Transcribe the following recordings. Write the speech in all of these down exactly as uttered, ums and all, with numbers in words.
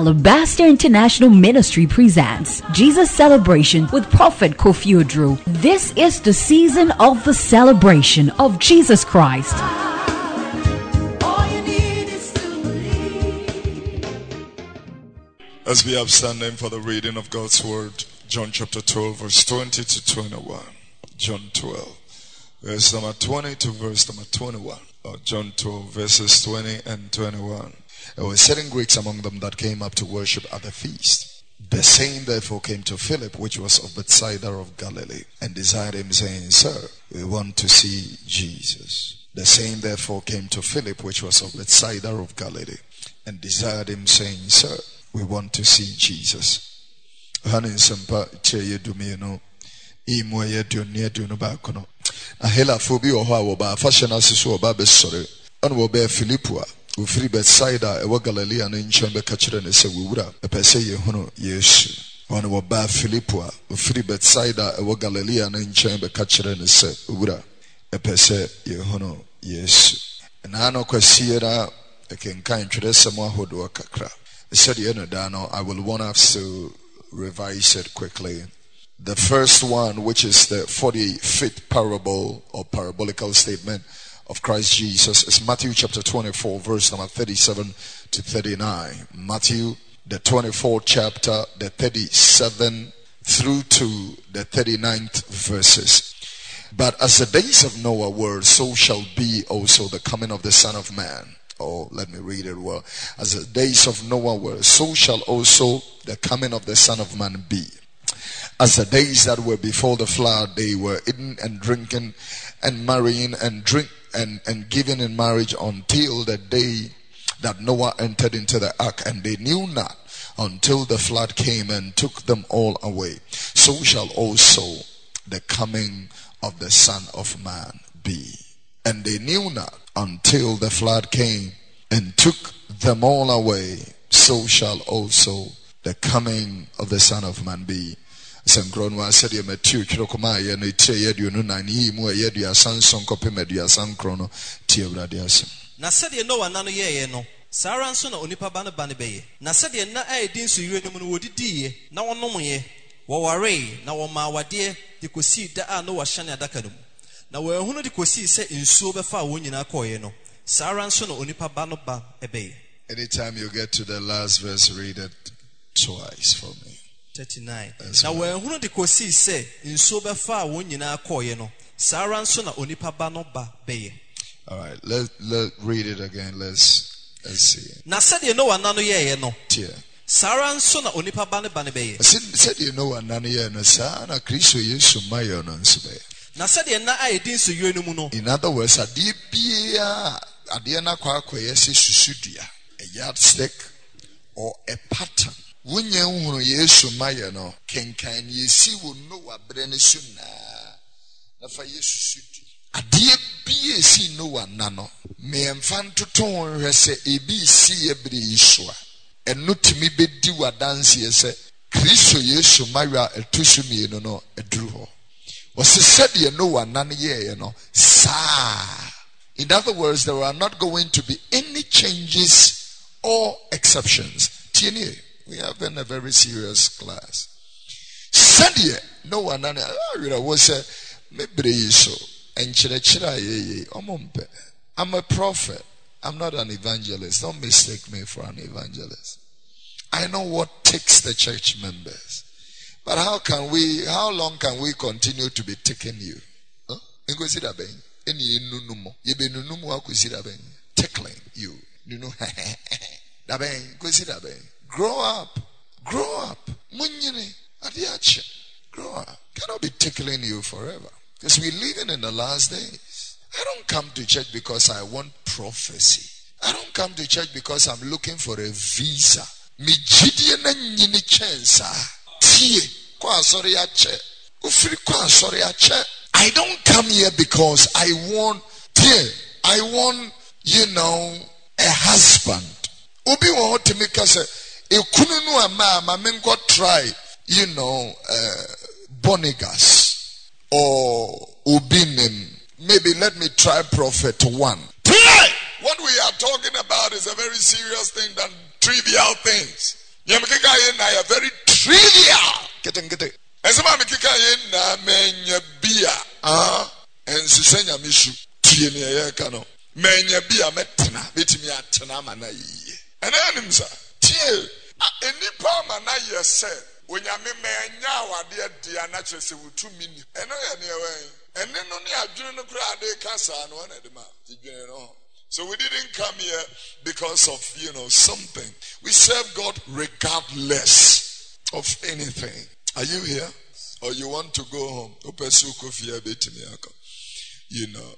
Alabaster International Ministry presents Jesus Celebration with Prophet Kofi Oduro. This is the season of the celebration of Jesus Christ. As we have standing for the reading of God's word, John chapter twelve, verse twenty to twenty-one. John twelve, verse number twenty to verse number twenty-one. Or John twelve, verses twenty and twenty-one. There were certain Greeks among them that came up to worship at the feast. The same therefore came to Philip, which was of Bethsaida of Galilee, and desired him, saying, Sir, we want to see Jesus. The same therefore came to Philip, which was of Bethsaida of Galilee, and desired him, saying, Sir, we want to see Jesus. Hanin sampa cheye dumino imo ye dunia dunu ba kono. Ahela fobi oho a wo ba fashion asiso oba be sore. An wo be Philipua. Ufiri Bethsaida ewa Galilee ane nchen be kachire ne se wura. Epese ye hunu Yesu. Wan wo ba Philipua. Ufiri Bethsaida ewa Galilee ane nchen be kachire ne se wura. Epese ye hunu Yesu. Na ano kwasiera ekenkan twere semo ahodo kakra. Said I will want us to revise it quickly. The first one, which is the forty-fifth parable or parabolical statement of Christ Jesus, is Matthew chapter twenty-four, verse number thirty-seven to thirty-nine. Matthew, the twenty-fourth chapter, the thirty-seventh through to the thirty-ninth verses. But as the days of Noah were, so shall be also the coming of the Son of Man. Oh, let me read it well. As the days of Noah were, so shall also the coming of the Son of Man be. As the days that were before the flood, they were eating and drinking and marrying and drink and, and giving in marriage until the day that Noah entered into the ark, and they knew not until the flood came and took them all away. So shall also the coming of the Son of Man be. And they knew not until the flood came and took them all away. So shall also the coming of the Son of Man be. Sankronwa said ye Matthew Kirokoma ye ne tie ye duonu nan yi mu ye dua sanson kopem dua sankrono tie Awurade asem. Na said ye Noah nano ye ye no. Sara nso na onipa ba ne ba ne beye. Na said ye na aidin so yire no mu no wodidi ye na wonom ye. Wo ware na wo ma wade de kosi da a no wa hyane adaka no mu. Na we hunu de kosi se nsuo be fa wo nyina koye no. Sara nso na onipa ba no ba ebe. Anytime you get to the last verse, read it twice for me. thirty-nine. That's na we hunu de kosi se nsuo be fa wo nyina koye no. Sara nso na onipa ba no ba beye. All right, let let read it again. Let's let's see. Na said ye Noah nano ye ye no. Tia. Sara nso na onipa ba ne ba ne beye. Said said ye Noah nano ye no sa na Kristo Yesu mayo no nso beye. Na said ye na aidin so yire no mu no. In other words, ade bia ade na kwa akoye se susudua, a yardstick or a pattern. Wunye hunu Yesu maye no kenkan yesi wo Noah bre ne su na na fa Yesu sudu. Ade bia si Noah nano me emfa ntoton hwe se ebi si ye bre yisua. Eno timi bedi wadanse ye se Kristo Yesu maye etusu mi no no eduru ho. Was said ye Noah none ye you know sa. In other words, there are not going to be any changes or exceptions. We have been a very serious class. Said ye Noah none was a maybe so and chira ye omompe. I'm a prophet. I'm not an evangelist. Don't mistake me for an evangelist. I know what takes the church members. But how can we, how long can we continue to be taking you? Huh? Tickling you. Grow up. Grow up. Grow up. Cannot be tickling you forever. Because we're living in the last days. I don't come to church because I want prophecy. I don't come to church because I'm looking for a visa. Mi jidiye nyini chance. I don't come here because I want dear, I want, you know, a husband. Obi want to make us a kununu ama mamengo try, you know, uh, Bonigas or Ubinim. Maybe let me try prophet one. Try! What we are talking about is a very serious thing than trivial things. Yamkika ye na ya very trivial. Kete kete. Ezema mikika ye na menya bia. Ah, ensisenya mishu. Tie ne ye ka no. Menya bia metena, betimi atena ma na yiye. Ena anim sa. Tie, enipa ma na ye se, onyame menya awade dia na kyerese wutumi ni. Eno ye ne wen. Ene no ne adwene no kura ade kasa no na de ma. Tidwene no. So we didn't come here because of, you know, something. We serve God regardless of anything. Are you here? Or you want to go home? You know,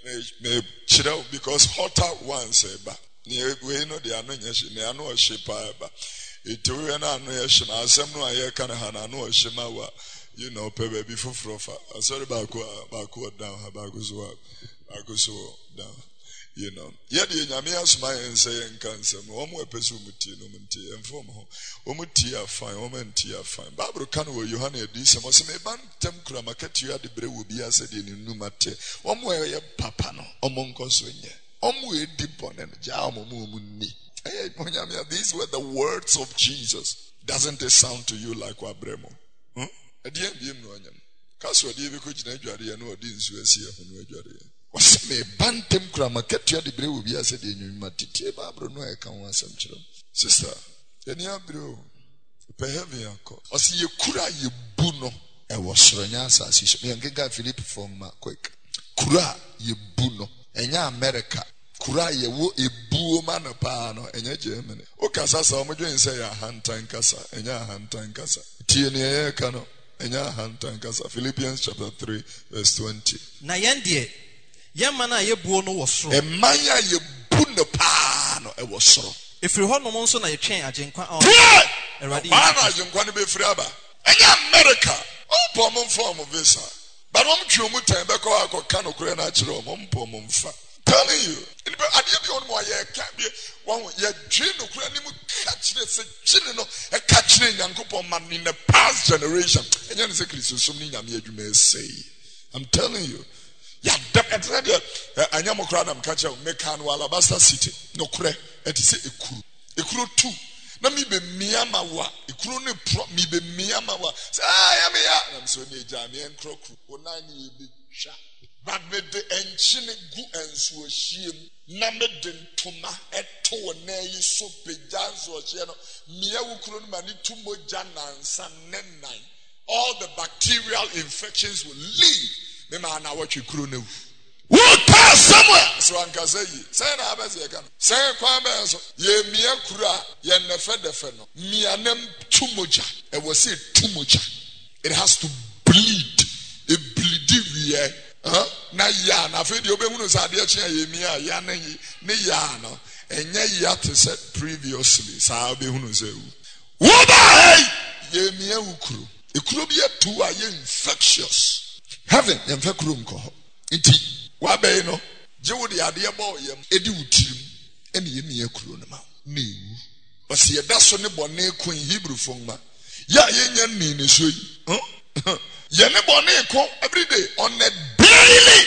because hotter ones, we know they are not they are not a shepa. It will not know a shema. Some no I can have no shema. You know, baby before frofa. Sorry, backward, backward down, backward, backward down. You know, yet the Yamias my and say and cancer, one more person muti no munti and form home. Omutia fine, woman tia fine. Barbara Cano, Johanna, this and was a man tem cramacatia de bre will be as in Numate. One way a papano, among Coswing. Omwe deep on and jamo mumuni. Hey, Ponyamia, these were the words of Jesus. Doesn't it sound to you like Wabremo? Huh? A dear Dim Ronyam. Caswa Divi Kuchinajari and Odins was here from Wajari. Was me bantem cramacatia de bre will be as in Matite, Barbara no I can want some children. Sister, any abro. Pehevianko. O si ye kura ye buno. E was Ranyasa as you can Philip from quick. Kura ye buno. Enya America. Kura ye wo e buo manapano. Enya Germany. O Casasa, Omojo say a hand time casa. Enya hand time casa. Tiene cano. Enya hand time casa. Philippians chapter three, verse twenty. Nayendie. Yamana ye buo no was wrong. E maya ye buno pano. E was wrong. If you hold no monso na ye chain ajenkwa on. Eradi. Bana ajenkwa ni be free aba. Enya America. O pomon form of visa. But om twu mu tan be ko akọ no kure na kire om pomon fa. Telling you. Ade bi on mo ye ka bi won ye dwe no kure ni mu ka kire se kire no e ka kire Nyankopon man in the past generation. Enya ne se Kristo som ni nyame adwuma say. I'm telling you. Ya definitely anya mo kura na mka che make an Alabasta city no kure et say ekuru ekuru two na mi be miama wa ekuru ne pro mi be miama wa say ah ya me ya na so ne ja me enkroku ona ni be twa but me de enchi ne gu enso hiem na me de ntoma eto na yi so pejanzo hie no mia wukuru no mani tumo janansa nennan all the bacterial infections will leave. Me man na what you kuru ne who pass somewhere so anka say say na abese ye kan say kwan ben so ye mia kura ye nefe defe no mia nem tumoja e was say tumoja it has to bleed it bleed we huh na ya na fe de obehunu sa de chia ye mia ya na ne ya no enye ya to said previously sa obehunu say wo ba ye mia ukuru ekuru bi atu aye infectious heaven yem fe kuru nko nti wa be no je wo de ade ebo yem edi wutirim ene yem ye kuru no ma na ewu o se yeda so ne bone kun Hebrew fongma ya ye nya ni ne so yi huh ye ne bone ko every day on a daily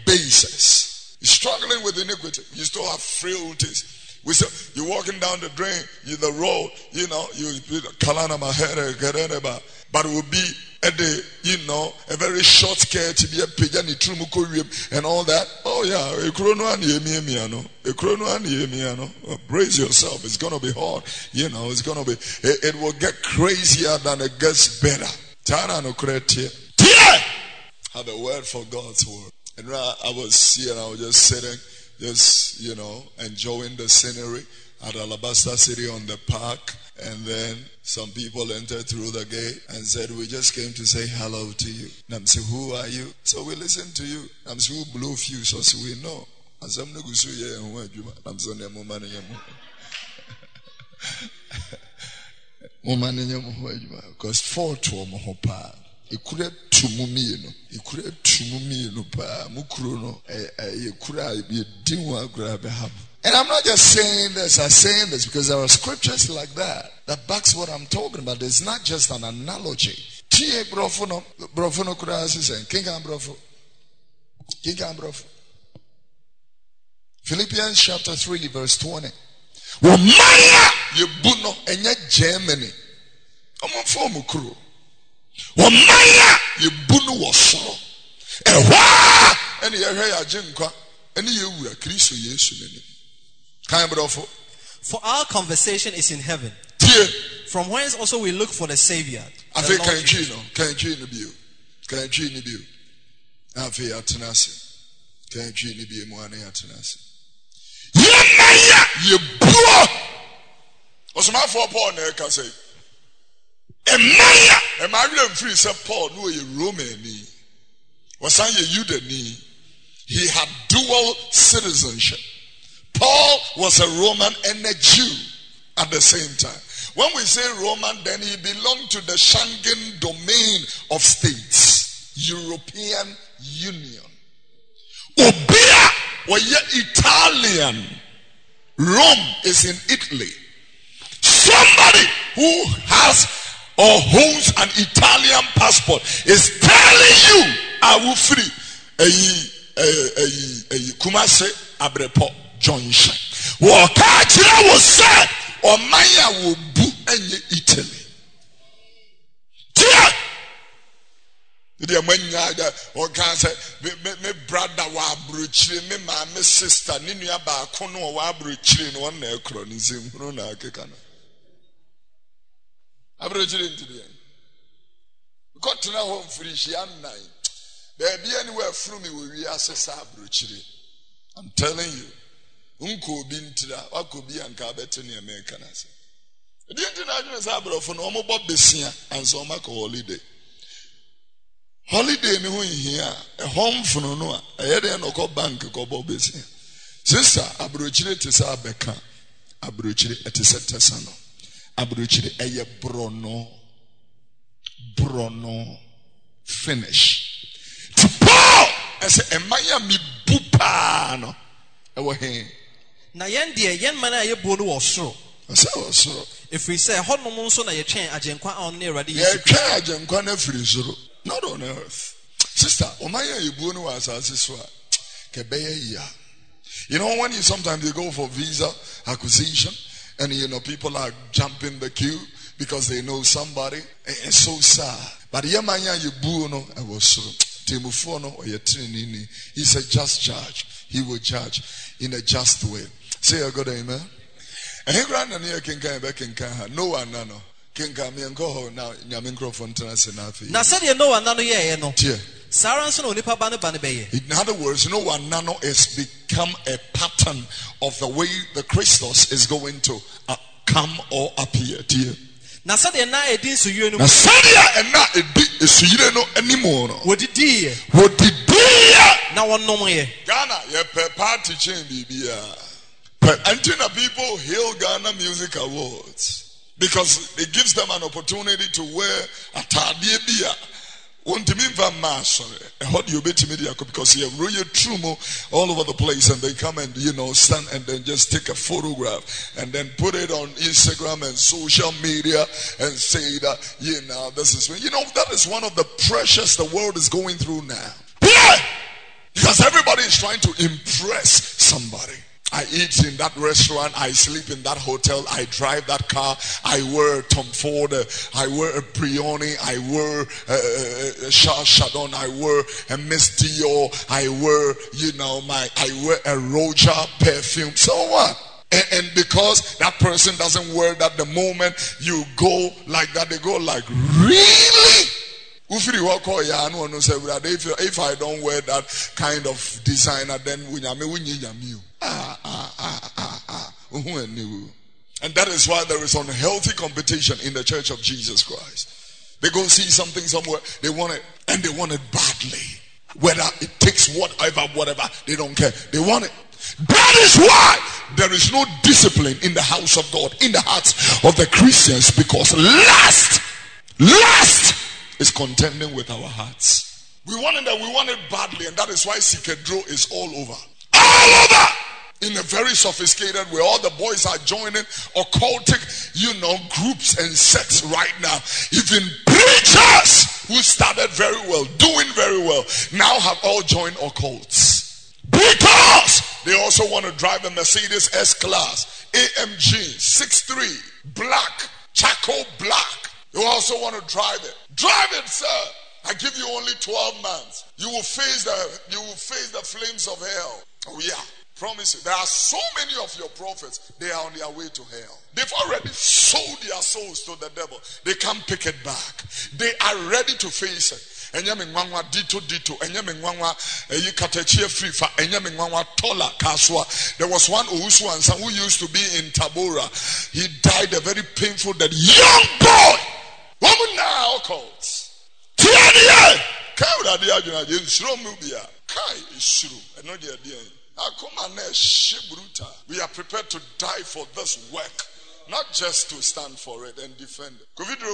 basis. You're struggling with iniquity, you still have frailties. We say you're walking down the drain, you the road, you know, you kalana mahere, but it will be a day, you know, a very short skirt to be a pijani trumuko and all that. Oh yeah, a chrono and yemiano, a chrono and yemiano. Brace yourself, it's gonna be hard, you know, it's gonna be it, it will get crazier than it gets better. Tana no cretia. Have a word for God's word. And I was here and I was just sitting, just, you know, enjoying the scenery at Alabasta City on the park. And then some people entered through the gate and said, we just came to say hello to you. And I'm saying, who are you? So we listen to you. I'm saying, who blew fuse? So we know. And some negusu ye and who are you? I'm saying, I'm money. Because four to a mohopa. Ikure tumumi no ikure tumumi no pa mukuro no eh ikura be dinwa grab have. And I'm not just saying this, I'm saying this because there are scriptures like that that backs what I'm talking about. It's not just an analogy. Tie brofono brofono kura sisen kinga brofo kinga brofo Philippians chapter three verse twenty. Womaya yebuno enye Germany. Omo form kuro. Womaya yebuno wosoro. Ehwa ene yehwe ya jenkwa ene yewura Kristo Yesu nani. Kan brofo. For our conversation is in heaven. From whence also we look for the Savior. I feel can you know, can you know you? Can you know you? I feel atenase. Can you know you mo ane atenase. Yemaya yebuo. Osoma for Paul na ka say. Emaya, emaya free say Paul no ye Roman ni. Wasan ye Juda ni. He had dual citizenship. Paul was a Roman and a Jew at the same time. When we say Roman, then he belonged to the Schengen domain of states, European Union. Obia was Italian. Rome is in Italy. Somebody who has or holds an Italian passport is telling you, I will free a Kumase Abrepo Junction. What Kachira was said, or Maya will boo any Italy. Tia! The Manya or Cancer, me brother wa bruchri, me ma me sister, Ninia ba kono wa bruchri in one necronism, Runa Kekana. Abruchri today. Got to know home free, she am nine. There be anywhere through me will we assess abruchri. I'm telling you. Unko bintira wakobi anka beteni America na se. Edi ntina adwene sa abrofo no omo bob besia anso maka holiday. Holiday ni ho hia e home funo no a eyede no ko bank ko bob besia. Sister abrochire te sa abeka abrochire etese tesano. Abrochire eye brono brono finish. To Paul ese emaya mi bupa no. Ewo he na yen de yen man a yebuo no wo soro. Asa wo soro. If we say honom nso na ye twen agenkwa on na Awurade Yesu. Ye twen agenkwa na firi soro. Not on earth. Sister, omaya yebuo no was asase a kebeye ya. You know when you sometimes you go for visa acquisition and you know people are jumping the queue because they know somebody. It's so sad. But yemanya yebuo no e wo soro. Timofo no oyetrini. He's a just judge. He will judge in a just way. Say a good amen. And he ran and here can come back and can no one no can come and go home now. Yamincrophone Tanasenafi. Now said you know one nano ye no. Saranson onipa bane bane beye. In other words, no one nano has become a pattern of the way the Christos is going to uh, come or appear. Dear. Na said na edin so yue no. Na said ya na edi esuyire no anymore. Wodidi ye. Wodidi na wonom ye. Ghana ye pe party chain bibia. But until people hail Ghana Music Awards because it gives them an opportunity to wear a tadie bia. Won't mean for mass how do you bet media because you have royal trumo all over the place and they come and you know stand and then just take a photograph and then put it on Instagram and social media and say that you know this is when you know that is one of the pressures the world is going through now. Yeah! Because everybody is trying to impress somebody. I eat in that restaurant, I sleep in that hotel, I drive that car, I wear Tom Ford, uh, I wear a Brioni, I wear a uh, Charles Chardon, I wear a Miss Dior, I wear, you know, my, I wear a Roja perfume. So what? And, and because that person doesn't wear that the moment you go like that, they go like, really? If I don't wear that kind of designer, then we ah ah ah ah ah. And that is why there is unhealthy competition in the Church of Jesus Christ. They go see something somewhere, they want it, and they want it badly. Whether it takes whatever, whatever, they don't care. They want it. That is why there is no discipline in the house of God, in the hearts of the Christians, because lust, lust is contending with our hearts. We want it and we want it badly, and that is why Sikedro is all over. All over! In a very sophisticated way. All the boys are joining occultic, you know, groups and sects right now. Even preachers who started very well, doing very well, now have all joined occults. Because they also want to drive a Mercedes S-Class, A M G six three, black, charcoal black. You also want to drive it. Drive it, sir. I give you only twelve months. You will face the you will face the flames of hell. Oh yeah. Promise you. There are so many of your prophets, they are on their way to hell. They've already sold their souls to the devil. They can't pick it back. They are ready to face it. Enyame ngwanwa dito dito enyame ngwanwa eyi katachie free fa enyame ngwanwa tola kaswa. There was one Owusu Ansa who used to be in Tabora. He died a very painful death. Young boy. Woman now occults. Tiania. Kai ura dia juna je nsuro mu bia. Kai isuru eno dia dia. We are prepared to die for this work, not just to stand for it and defend it.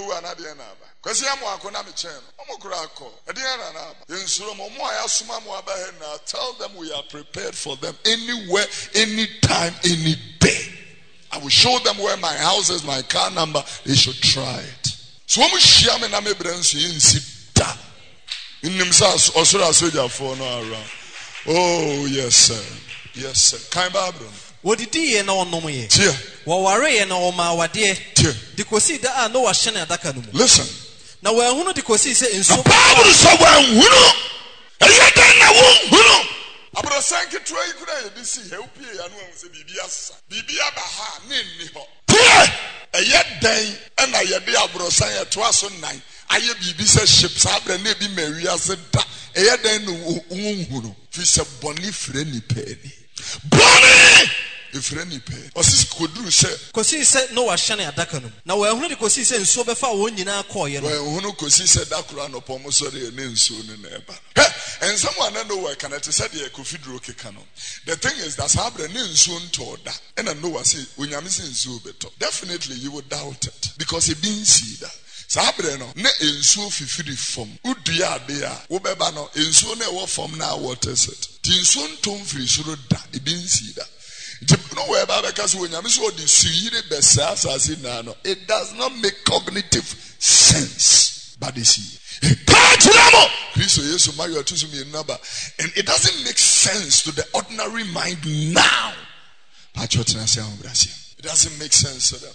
Tell them we are prepared for them anywhere, anytime, any day. I will show them where my house is, my car number. They should try it. So when we share me na me branch in sita. In themselves also soldier for no around. Oh, yes, sir. Yes, sir. Kind Babron. What did he and on no way? Tia. Waware and all my wadia. Tia. The Kosi da no Ashana Dakanum. Listen. Now, where who the Kosi say in so Bible so well, who know? And yet, I won't know. Abra sank it to a good idea. See, help you and one say Bibias. Bibia Baha, Nini. Tia. A yet day, and I yet be Abra Sanya twice on nine. I hear Bibisa ships, Abra Nebi Maria said that. Eya den unhunu fi se boni frɛ ni pɛni boni frɛ ni pɛ osis koduru sɛ kosi sɛ no wahyɛne adaka no na wo ehunu de kosi sɛ nsuo bɛfa wɔn nyinaa kɔɔ yɛ no wo ehunu kosi sɛ dakura no pɔm so de ne nsuo no na ɛba he and someone know where can it say the kofidro keka no. The thing is that sabre ne nsuo ntoda and no was say onyame se nsuo beto definitely you would doubt it because it didn't see that. Sabre no ne ensuo fifiri fom udua ade a wo beba no ensuo na ewo fom na water it ti nsuo ntom firi soro da e bin si da no we ba beka so onyame so odi suyire besa asase na no it does not make cognitive sense but they see Christ Yesu mayo atusu mi naba and it doesn't make sense to the ordinary mind now. It doesn't make sense to them.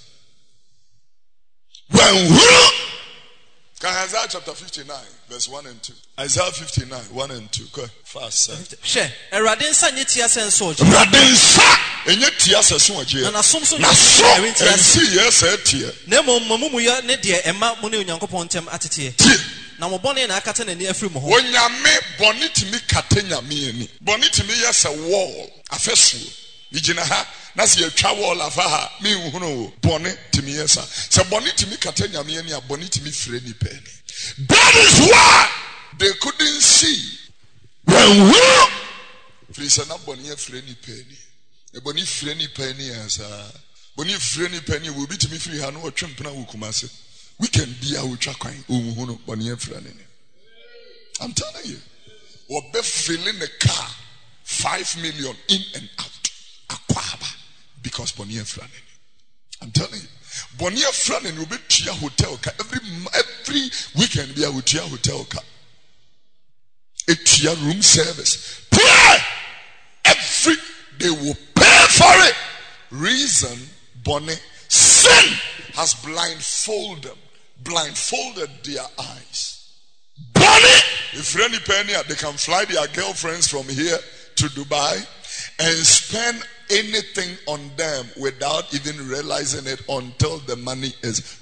When we Isaiah chapter fifty-nine, verse one and two. Isaiah fifty-nine, one and two. Go fast, sir. She, a radinsa nyetia senso. Radinsa, enyetia senso je. Na nasomso na so ensi yes etie. Nemo mamumu ya ne de ema mu ne Onyankopon ntem atete. Na mo bone na akata na ni afiri mo ho. Onyame bone timi kata nyame ani. Bone timi yes a wall, afesuo. Igina ha na se yatwa wall afa ha me hunu bone timi yesa se bone timi kata nyame ani a bone timi fire ni pe ni. That is why they couldn't see when we please na bone fire ni pe ni e bone fire ni pe ni asa bone fire ni pe ni we bi timi firi ha no otwempena wo kumase we can be a utwa kwan ohunu bone fire ni. I'm telling you we be filling the car five million in and out. Akwaba because Bonnie Franny. I'm telling you, Bonnie Franny will be to a hotel car every every weekend. Be a hotel car, a tia room service. Pay every they will pay for it. Reason Bonnie sin has blindfolded blindfolded their eyes. Bonnie, if any penny, they can fly their girlfriends from here to Dubai and spend anything on them without even realizing it until the money is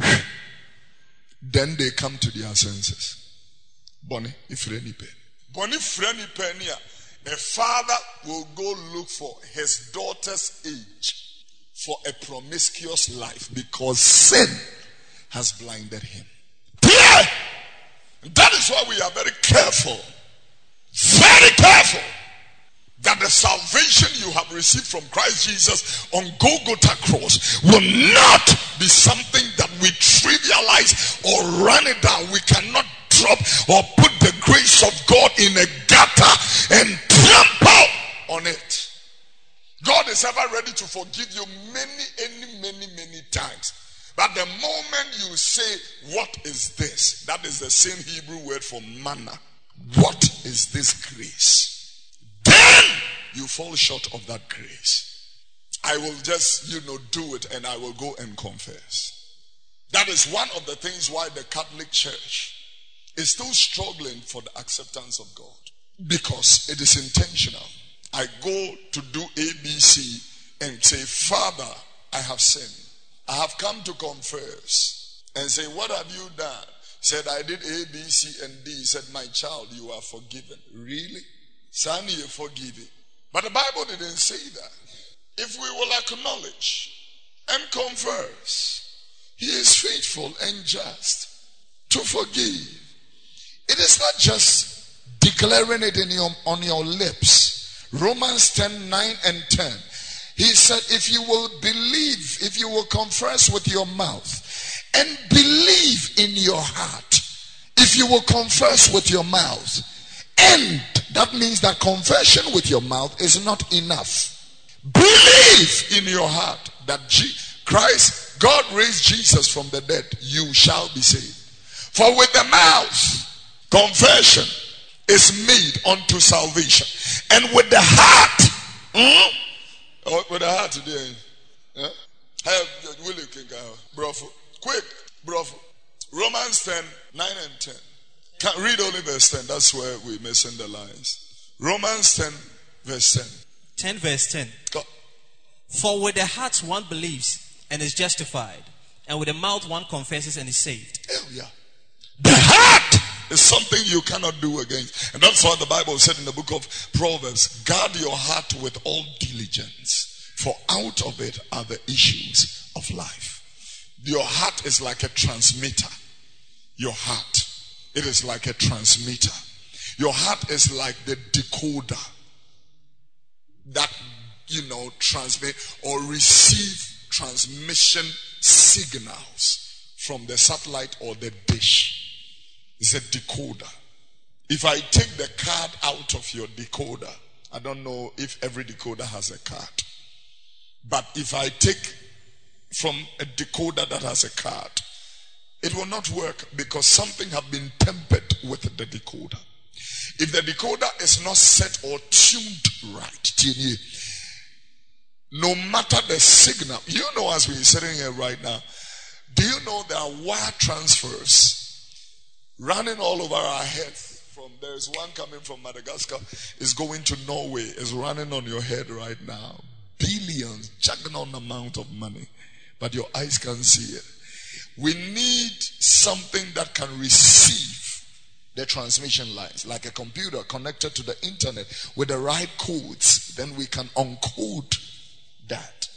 then they come to their senses. Bonnie, if any penny. Bonnie, if any penny, a father will go look for his daughter's age for a promiscuous life because sin has blinded him. Yeah! That is why we are very careful. Very careful. That the salvation you have received from Christ Jesus on Golgotha cross will not be something that we trivialize or run it down. We cannot drop or put the grace of God in a gutter and trample on it. God is ever ready to forgive you many, many, many, many times. But the moment you say, what is this? That is the same Hebrew word for manna. What is this grace? Then you fall short of that grace. I will just, you know, do it and I will go and confess. That is one of the things why the Catholic Church is still struggling for the acceptance of God. Because it is intentional. I go to do A B C and say, Father, I have sinned. I have come to confess. And say, what have you done? Said, I did A, B, C, and D. Said, my child, you are forgiven. Really? Son, you're forgiven. But the Bible didn't say that. If we will acknowledge and confess, He is faithful and just to forgive. It is not just declaring it in your, on your lips. Romans ten, nine and ten. He said, if you will believe, if you will confess with your mouth and believe in your heart, if you will confess with your mouth, and that means that confession with your mouth is not enough. Believe in your heart that Christ, God raised Jesus from the dead, you shall be saved. For with the mouth, confession is made unto salvation. And with the heart, hmm? Oh, with the heart today, huh? Have Willie King, bro, quick, bro. Romans ten, nine and ten. Can't read only verse ten. That's where we're missing the lines. Romans ten, verse ten. ten, verse ten. Go. For with the heart one believes and is justified, and with the mouth one confesses and is saved. Oh, yeah. The heart is something you cannot do against. And that's what the Bible said in the book of Proverbs. Guard your heart with all diligence, for out of it are the issues of life. Your heart is like a transmitter. Your heart. It is like a transmitter. Your heart is like the decoder that, you know, transmit or receive transmission signals from the satellite or the dish. It's a decoder. If I take the card out of your decoder, I don't know if every decoder has a card. But if I take from a decoder that has a card, it will not work because something has been tempered with the decoder. If the decoder is not set or tuned right, no matter the signal, you know, as we're sitting here right now, do you know there are wire transfers running all over our heads? From there's one coming from Madagascar, is going to Norway, is running on your head right now. Billions, juggernaut amount of money, but your eyes can't see it. We need something that can receive the transmission lines, like a computer connected to the internet with the right codes. Then we can uncode that.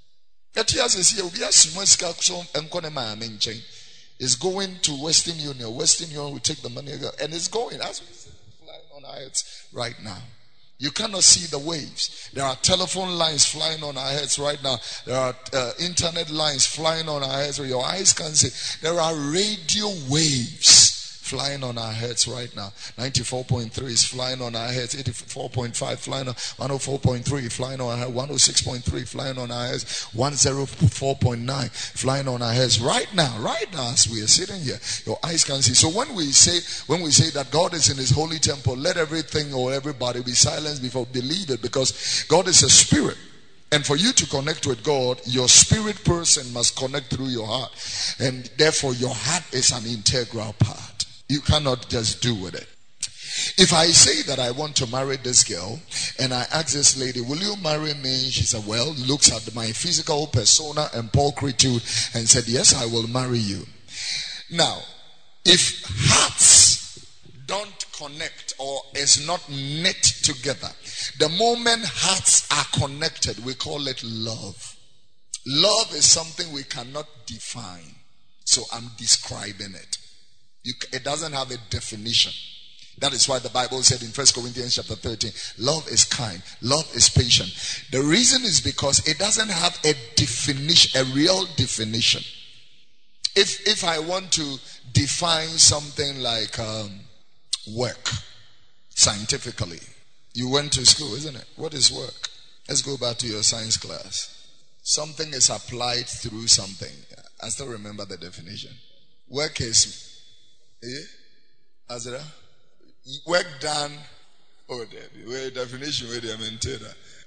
It's going to Western Union. Western Union will take the money, and it's going as we sit flying on our heads right now. You cannot see the waves. There are telephone lines flying on our heads right now. There are uh, internet lines flying on our heads where your eyes can't see. There are radio waves flying on our heads right now. ninety-four point three is flying on our heads. eighty-four point five flying on one oh four point three flying on our heads. one oh six point three flying on our heads. one oh four point nine flying on our heads right now. Right now as we are sitting here, your eyes can see. So when we say when we say that God is in His holy temple, let everything or everybody be silenced before believe it, because God is a spirit. And for you to connect with God, your spirit person must connect through your heart. And therefore your heart is an integral part. You cannot just do with it. If I say that I want to marry this girl and I ask this lady, will you marry me? She said, well, looks at my physical persona and pulchritude and said, yes, I will marry you. Now, if hearts don't connect or is not knit together, the moment hearts are connected, we call it love. Love is something we cannot define. So I'm describing it. You, it doesn't have a definition. That is why the Bible said in First Corinthians chapter thirteen, love is kind, love is patient. The reason is because it doesn't have a definition, a real definition. If if I want to define something like um, work scientifically, you went to school, isn't it? What is work? Let's go back to your science class. Something is applied through something. I still remember the definition. Work is Eh? Azra? Work done. Oh, the definition where they maintain that.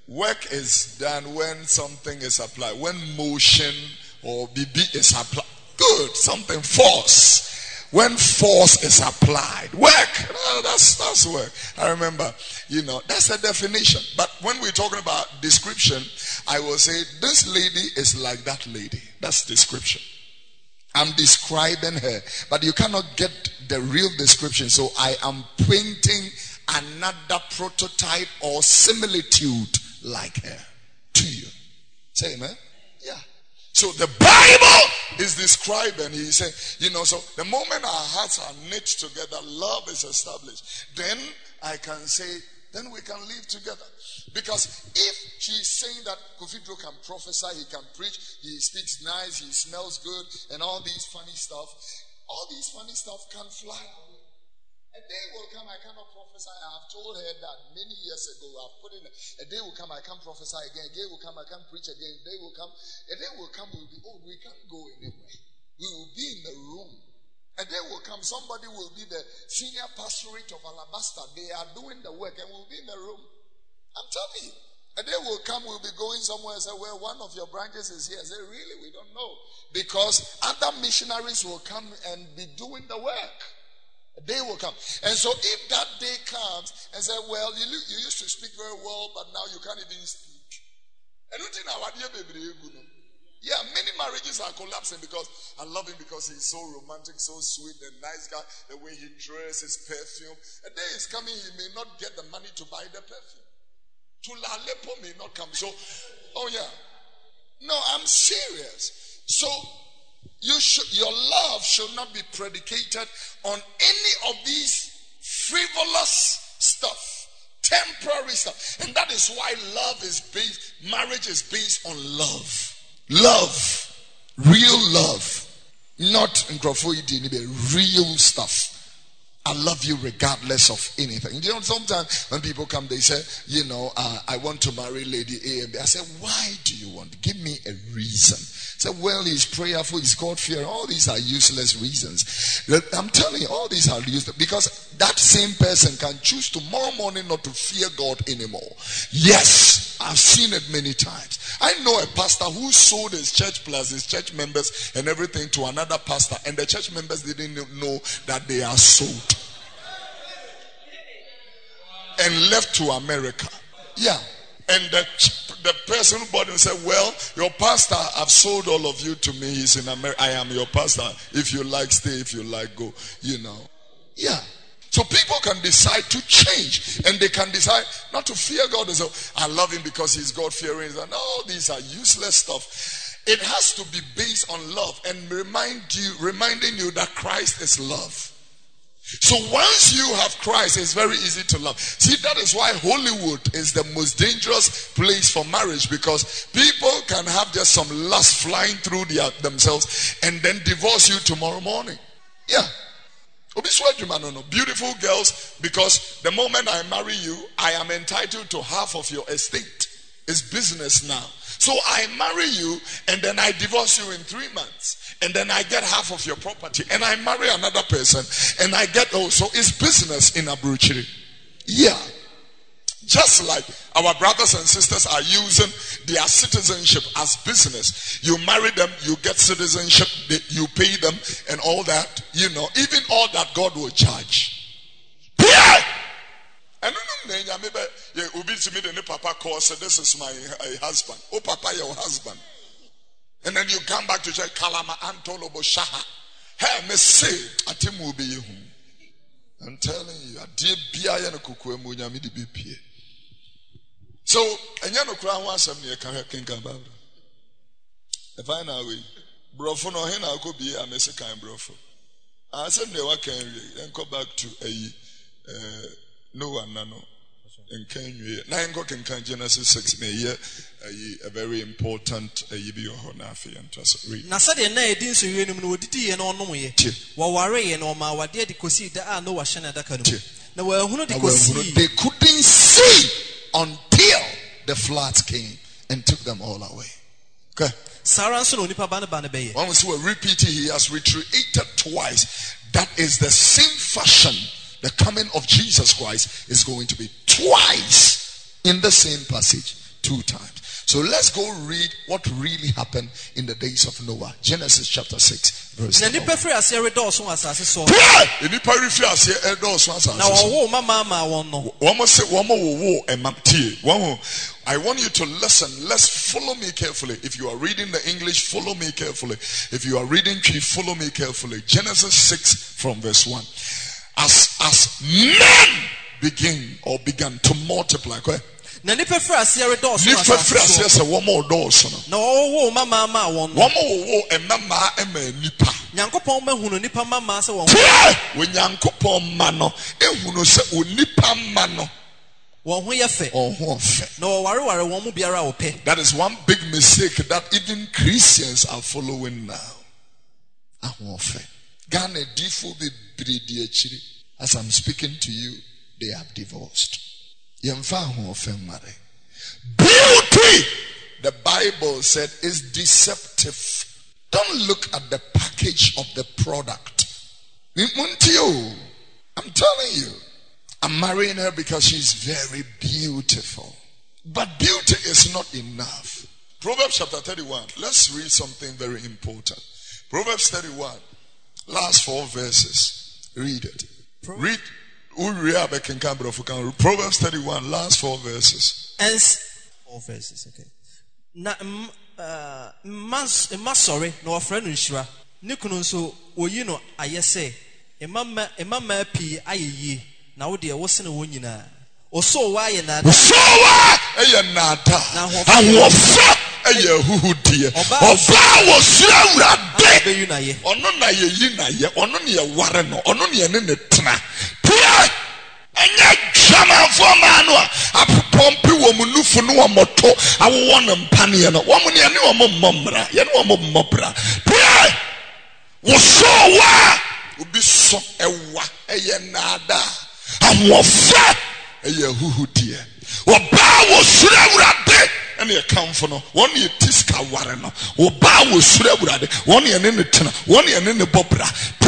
work is done when something is applied. When motion or B B is applied. Good. Something force. When force is applied. Work. No, that's, that's work. I remember, you know, that's the definition. But when we're talking about description, I will say this lady is like that lady. That's description. I'm describing her. But you cannot get the real description. So I am painting another prototype or similitude like her to you. Say amen? Yeah. So the Bible is describing, he said, you know, so the moment our hearts are knit together, love is established. Then I can say, then we can live together. Because if she's saying that Kofi Dro can prophesy, he can preach, he speaks nice, he smells good, and all these funny stuff, all these funny stuff can fly away. A day will come, I cannot prophesy. I have told her that many years ago. I've put in a, a day will come, I can't prophesy again. A day will come, I can't preach again. A day will come, a day will come, we'll be old. We can't go anywhere. We will be in the room. A day will come, somebody will be the senior pastorate of Alabaster. They are doing the work and we'll be in the room. I'm telling you. A day will come, we'll be going somewhere and say, well, one of your branches is here. I say, really? We don't know. Because other missionaries will come and be doing the work. A day will come. And so if that day comes and say, well, you, you used to speak very well, but now you can't even speak. And you think, yeah, many marriages are collapsing because I love him because he's so romantic, so sweet, and nice guy, the way he dresses, perfume. A day is coming, he may not get the money to buy the perfume. Tulalepo may not come. So, oh yeah. No, I'm serious. So, You should, your love should not be predicated on any of these frivolous stuff, temporary stuff. And that is why love is based, marriage is based on love. Love. Real love. Not real stuff. I love you regardless of anything. You know, sometimes when people come, they say, you know, uh, I want to marry Lady A and B. I say, why do you want? Give me a reason. Say, well, he's prayerful, he's God-fearing. All these are useless reasons. I'm telling you, all these are useless because that same person can choose tomorrow morning not to fear God anymore. Yes, I've seen it many times. I know a pastor who sold his church plus his church members and everything to another pastor, and the church members didn't know that they are sold. And left to America. Yeah. And the, the person who bought him said, well, your pastor, I've sold all of you to me. He's in America. I am your pastor. If you like, stay. If you like, go. You know. Yeah. So people can decide to change. And they can decide not to fear God. So I love him because he's God-fearing. And all these are useless stuff. It has to be based on love. And remind you, reminding you that Christ is love. So once you have Christ, it's very easy to love. See, that is why Hollywood is the most dangerous place for marriage, because people can have just some lust flying through their, themselves and then divorce you tomorrow morning. Yeah. Beautiful girls, because the moment I marry you, I am entitled to half of your estate. It's business now. So I marry you and then I divorce you in three months. And then I get half of your property. And I marry another person and I get also, it's business in Abuchiri. Yeah. Just like our brothers and sisters are using their citizenship as business. You marry them, you get citizenship, you pay them and all that. You know, even all that God will charge. Yeah! I don't know, maybe you will be to me the papa call, say, this is my uh, husband. Oh, papa, your husband. And then you come back to say, Kalama Antolobo Shaha. Hey, me say, Atim will be you. I'm telling you, I did be I and a cuckoo, Munyami de B P. So, and you know, crown was some near Kanka Babra. If I know we, Brofo no hen, I could be a Mexican brofo. I said, they were can and go back to a. Uh, No one, no, no. And can you? Now I'm going to Genesis six. May year a very important a yibi ohonafi and trust read. Na said na edin so yenu no odidi ye no no ye. Wa ware ye no ma wade de kosi da no wa hyena da kanu. Na wa hunu de kosi. They couldn't see until the floods came and took them all away. Okay. Sarah so no nipa ba ne ba ne be ye. Once we repeat it, he has reiterated twice. That is the same fashion. The coming of Jesus Christ is going to be twice in the same passage two times. So let's go read what really happened in the days of Noah. Genesis chapter six, verse Na one. nipa firi ase redɔɔso asase so. Pray! Nipa refi ase ɛdɔɔso asase Na so. wɔwo mama ma wɔn no. Wɔn say wɔn wo ɛmam tie. Wɔn I want you to listen. Let's follow me carefully. If you are reading the English, follow me carefully. If you are reading Tree, follow me carefully. Genesis six from verse one. As as men begin or began to multiply. Go ahead. Na nipa firi ase redɔɔso Nipa firi ase asase so. sɛ wɔn ɔdɔɔso no. Na wɔwo mama ma wɔn no. Wɔn wo ɛmama ɛma nipa. Nyankopɔn mahunu nipa mama sɛ wɔn. Pray! Onyankopɔn ma no ehunu sɛ onipa ma no. Wɔn ho yɛ fɛ. Ɔho ɔfɛ. Na wɔwareware wɔn mu biara a wɔpɛ. That is one big mistake that even Christians are following now. Aho ɔfɛ. Ghana difo bebree di akyiri. As I'm speaking to you, they have divorced. Yɛmfa aho ɔfɛ nware. Beauty, the Bible said, is deceptive. Don't look at the package of the product. I'm telling you, I'm marrying her because she's very beautiful. But beauty is not enough. Proverbs chapter thirty-one. Let's read something very important. Proverbs thirty-one. Last four verses. Read it. Read. Proverbs thirty-one. Last four verses. And four verses. Okay. Na uh mas sorry no afra no nhyira. Ne kunu nso oyi no ayese. Emama emama pi ayeyi. Na wo de wo se ne wo nyina. Oso wa ye na da. So wa eye na da. Ahofa eye huhudie. Oba wo su awurade. Ono na ye yi na ye. Ono ne ye ware no. Ono ne ye ne ne tena. Pia enye jama fo ma no a pompi wo munufu no omoto awo no mpane no. Wo mu ne ne wo mmomra. Ye ne wo mmobra. Pia wo so wa obi so ewa eye na da. Ahofa eye huhudie. Oba wo su awurade. And you come for no one year tiska wareno or bow was surabred one year in the tenor one year in the bobra.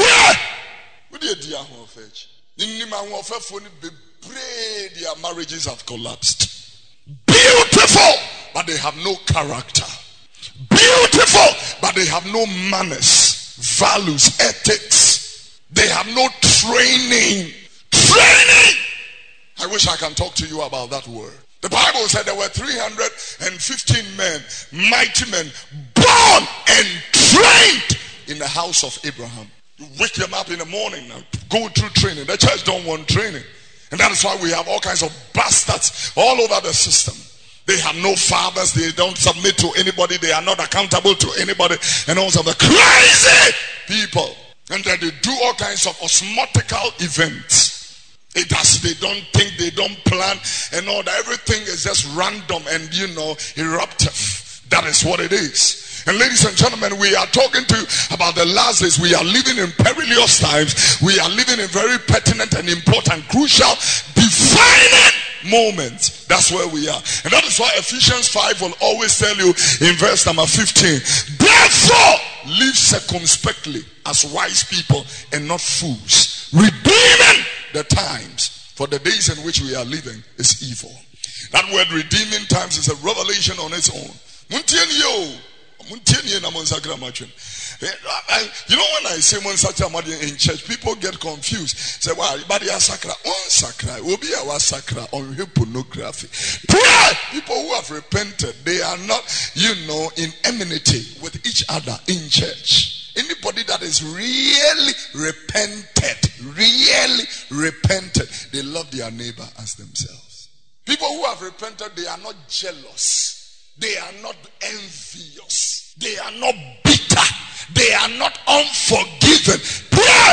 What dear dear home fetch? In my warfare for the bread, their marriages have collapsed. Beautiful, but they have no character. Beautiful, but they have no manners, values, ethics. They have no training. Training. I wish I can talk to you about that word. The Bible said there were three hundred fifteen men, mighty men, born and trained in the house of Abraham. You wake them up in the morning and go through training. The church don't want training. And that is why we have all kinds of bastards all over the system. They have no fathers. They don't submit to anybody. They are not accountable to anybody. And also the crazy people. And then they do all kinds of osmotical events. It does, they don't think, they don't plan, and all that. Everything is just random and, you know, eruptive. That is what it is. And ladies and gentlemen, we are talking to you about the last days. We are living in perilous times. We are living in very pertinent and important, crucial, defining moments. That's where we are. And that is why Ephesians five will always tell you in verse number fifteen, therefore live circumspectly as wise people and not fools, redeeming the times, for the days in which we are living is evil. That word redeeming times is a revelation on its own. You know, when I say in church, people get confused. Say, wow, but they are sacra on sacra, will be our sacra on pornography. People who have repented, they are not, you know, in enmity with each other in church. Anybody that is really repented, really repented, they love their neighbor as themselves. People who have repented, they are not jealous. They are not envious. They are not bitter. They are not unforgiving. Pray!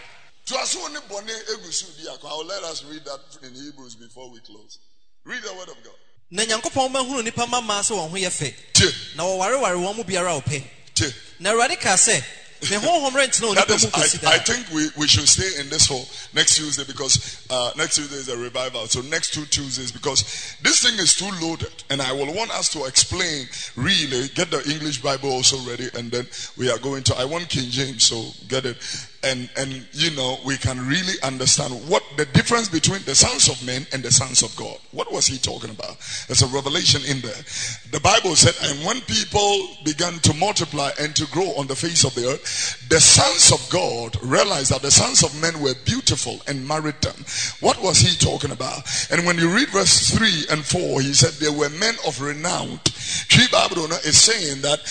I'll let us read that in Hebrews before we close. Read the word of God. Na Nyankopɔn mahunu nipa mama se wɔn ho yɛ fɛ. Na wɔwareware wɔn mu biara opɛ. Na Awurade ka sɛ, me honhom rentena onipa mu kosi da. I think we, we should stay in this hall next Tuesday because uh, next Tuesday is a revival. So next two Tuesdays, because this thing is too loaded, and I will want us to explain really. Get the English Bible also ready, and then we are going to. I want King James, so get it. And, and, you know, we can really understand what the difference between the sons of men and the sons of God. What was he talking about? There's a revelation in there. The Bible said, and when people began to multiply and to grow on the face of the earth, the sons of God realized that the sons of men were beautiful and married them. What was he talking about? And when you read verse three and four, he said they were men of renown. Tree Bible is saying that,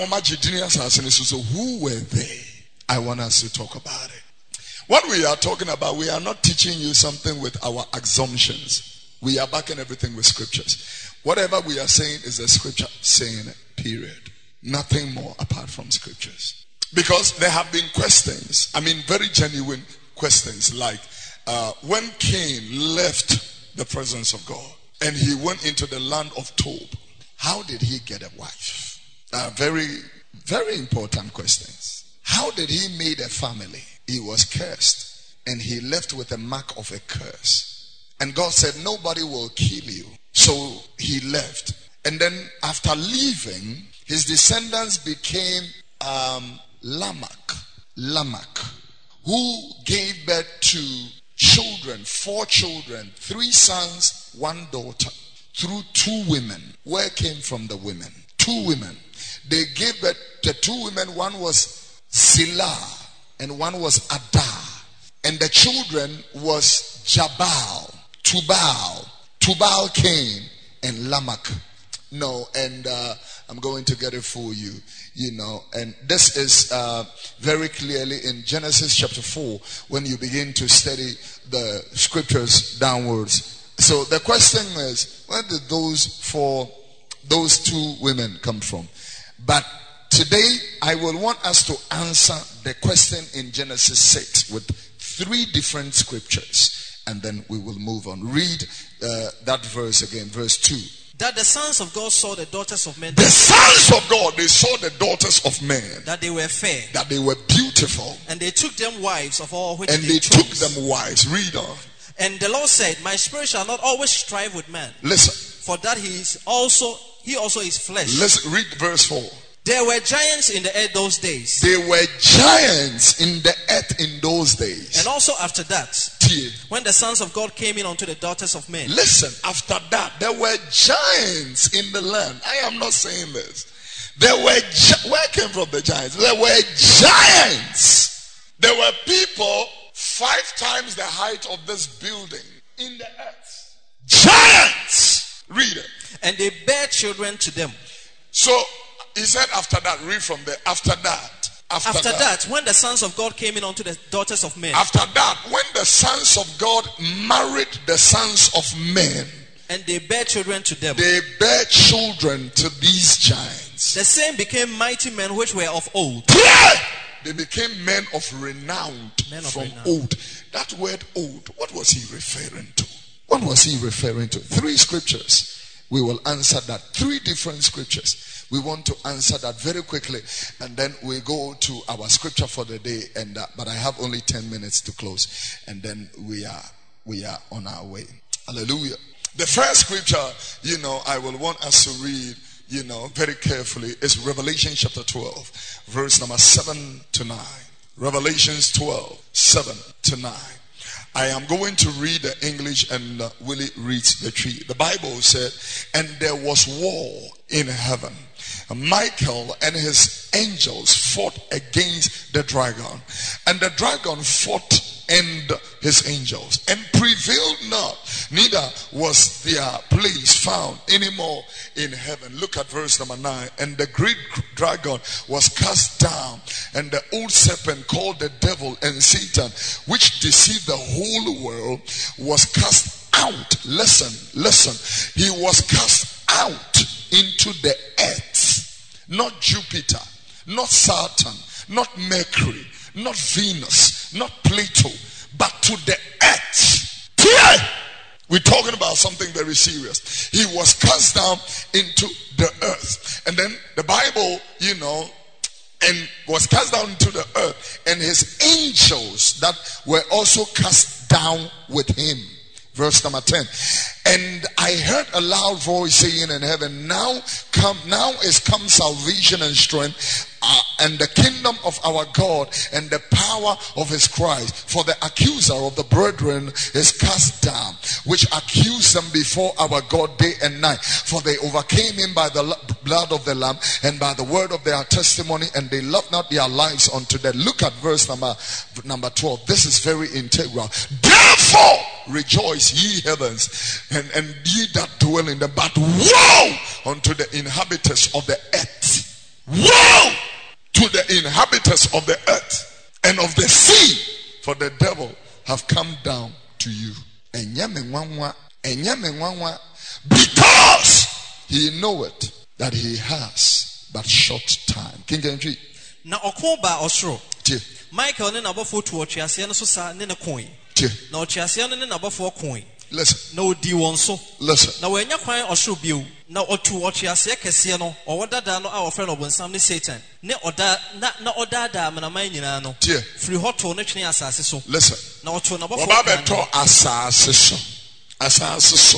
so who were they? I want us to talk about it. What we are talking about, we are not teaching you something with our assumptions. We are backing everything with scriptures. Whatever we are saying is the scripture saying it, period. Nothing more apart from scriptures. Because there have been questions, I mean very genuine questions, like uh, when Cain left the presence of God and he went into the land of Tob, how did he get a wife? Uh, very, very important questions. How did he make a family? He was cursed and he left with a mark of a curse. And God said, nobody will kill you. So he left. And then after leaving, his descendants became um, Lamech. Lamech, who gave birth to children, four children, three sons, one daughter, through two women. Where came from the women? Two women. They gave birth to two women. One was Zillah and one was Adah, and the children was Jabal, Tubal, Tubal Cain, and Lamech. No, and uh, I'm going to get it for you, you know, and this is uh, very clearly in Genesis chapter four when you begin to study the scriptures downwards. So the question is, where did those four, those two women come from? But today, I will want us to answer the question in Genesis six with three different scriptures. And then we will move on. Read uh, that verse again, verse two. That the sons of God saw the daughters of men. The sons of God, they saw the daughters of men. That they were fair. That they were beautiful. And they took them wives of all which and they, they chose. took them wives. Read on. And the Lord said, my spirit shall not always strive with man. Listen. For that he is also, he also is flesh. Let's read verse four. There were giants in the earth those days. There were giants in the earth in those days. And also after that, Dear. when the sons of God came in unto the daughters of men. Listen, after that, there were giants in the land. I am not saying this. There were, gi- where came from the giants? There were giants. There were people five times the height of this building in the earth. Giants. Read it. And they bare children to them. So, he said after that, read from there. After that, after, after that, that, when the sons of God came in unto the daughters of men. After that, when the sons of God married the sons of men. And they bare children to them. They bare children to these giants. The same became mighty men which were of old. Yeah! They became men of renown men of from renown. old. That word old, what was he referring to? What was he referring to? Three scriptures. We will answer that. Three different scriptures. We want to answer that very quickly, and then we go to our scripture for the day. And uh, but I have only ten minutes to close, and then we are we are on our way. Hallelujah. The first scripture, you know, I will want us to read, you know, very carefully is Revelation chapter twelve, verse number seven to nine. Revelations twelve, seven to nine. I am going to read the English and uh, Willie reads the tree. The Bible said, and there was war in heaven. Michael and his angels fought against the dragon. And the dragon fought and his angels and prevailed not, neither was their place found anymore in heaven. Look at verse number nine. And the great dragon was cast down, and the old serpent called the devil and Satan, which deceived the whole world, was cast out. Listen, listen. He was cast out into the earth. Not Jupiter, not Saturn, not Mercury, not Venus, not Plato, but to the earth. Here, we're talking about something very serious. He was cast down into the earth. And then the Bible, you know, and was cast down into the earth, and his angels that were also cast down with him. Verse number ten. And I heard a loud voice saying in heaven, now come, now is come salvation and strength uh, and the kingdom of our God and the power of his Christ. For the accuser of the brethren is cast down, which accused them before our God day and night. For they overcame him by the blood of the Lamb and by the word of their testimony, and they loved not their lives unto death. Look at verse number, number twelve. This is very integral. Therefore rejoice, ye heavens, and, and ye that dwell in them. But woe unto the inhabitants of the earth. Woe to the inhabitants of the earth and of the sea, for the devil have come down to you. Because he knoweth that he has but short time. King Henry. Na okoba osro. Michael ne nabofo tu ochiase no so sa ne ne coin. Na ochiase no ne nabofo coin. Listen. Na odi won so. Listen. Na wanya kwan osro bio. Na otu ochiase kese no owodada no a ofre no bonsam ne Satan. Ne oda na na odada amanaman nyina no. Free hoto no twene asase so. Listen. Na otu na bofo. Oba beto asase so. Asase so.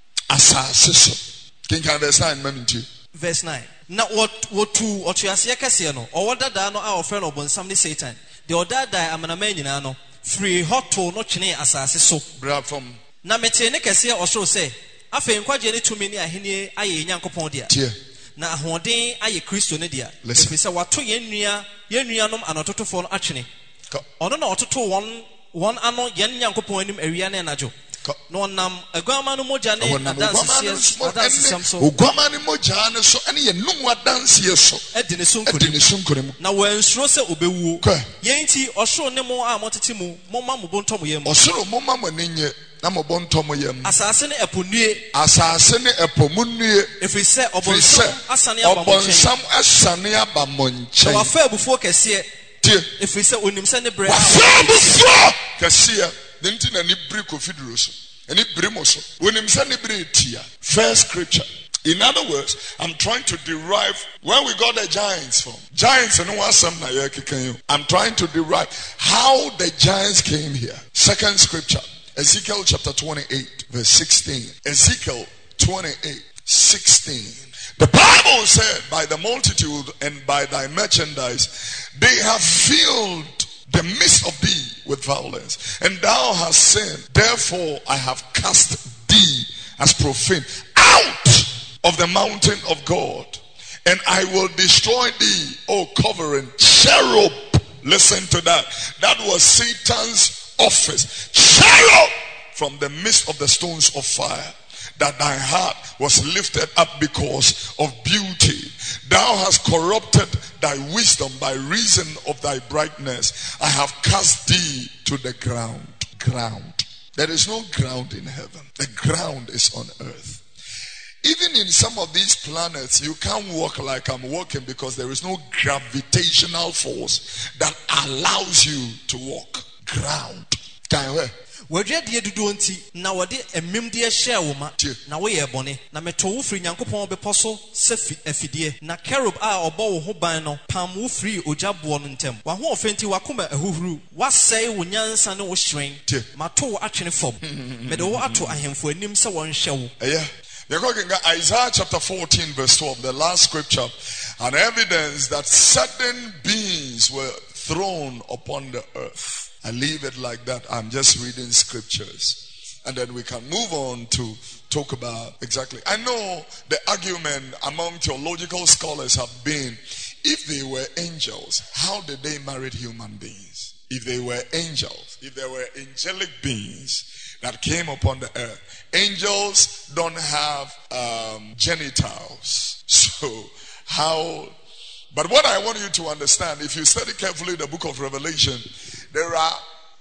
Asase so. King can understand me nti. Verse nine. Na wotu ochiase kese no owodada no a ofre no bonsam ne Satan. The odada amanaman nyina no. Free hoto no twene asase so. Bra from na mete ne kese osoro se afa nkwaje ne tumi ne ahenie aye nyankopon dia na ahoden aye Kristo ne dia efisa wato yenua yenuanom anototofo no atwene ono na ototo won won ano yen nyankopon anim awia na najo no nam aguama no moja ne adanse adanse so oguama ne moja ne so ene ye num adanse so edine so edine so nkorem na wansuro se obewuo yenti osoro ne mo a motete mu momma mo bontom yem osoro momma mo nenye na mo bontom yem asase ne eponue asase ne epomunue efise obonsam asane aba mo obonsam asane aba mo nchen wa fa abufuo kese tie efise onim se ne bre wa fa abufuo kese Nenti na ni bri kofiduro so. Eni bri mo so. Wonim se ni bri tia. First scripture. In other words, I'm trying to derive where we got the giants from. Giants and wasam na ye keken you. I'm trying to derive how the giants came here. Second scripture. Ezekiel chapter twenty-eight verse sixteen. Ezekiel twenty-eight sixteen. The Bible said, by the multitude and by thy merchandise, they have filled the midst of thee with violence, and thou hast sinned. Therefore I have cast thee as profane out of the mountain of God, and I will destroy thee, O covering cherub. Listen to that. That was Satan's office. Cherub from the midst of the stones of fire, that thy heart was lifted up because of beauty. Thou hast corrupted thy wisdom by reason of thy brightness. I have cast thee to the ground. Ground. There is no ground in heaven. The ground is on earth. Even in some of these planets, you can't walk like I'm walking because there is no gravitational force that allows you to walk. Ground. Can you hear? Wodwe de dudu nti na wode emem de hye wo ma na wo ye bone na meto wo firi nyankopon bepo so se afidie na cherub a obo wo ho ban no pam wo firi ojabo no ntem wa ho ofenti wakoma ahuhuru wasai wo nyansa ne wo hyen mato wo atwene fom me de wo ato ahemfo anim se won hye wo yeah. You're going to Isaiah chapter fourteen verse twelve, the last scripture, an evidence that certain beings were thrown upon the earth. I leave it like that. I'm just reading scriptures. And then we can move on to talk about exactly. I know the argument among theological scholars have been, if they were angels, how did they marry human beings? If they were angels, if they were angelic beings that came upon the earth. Angels don't have um, genitals. So how... But what I want you to understand, if you study carefully the book of Revelation, there are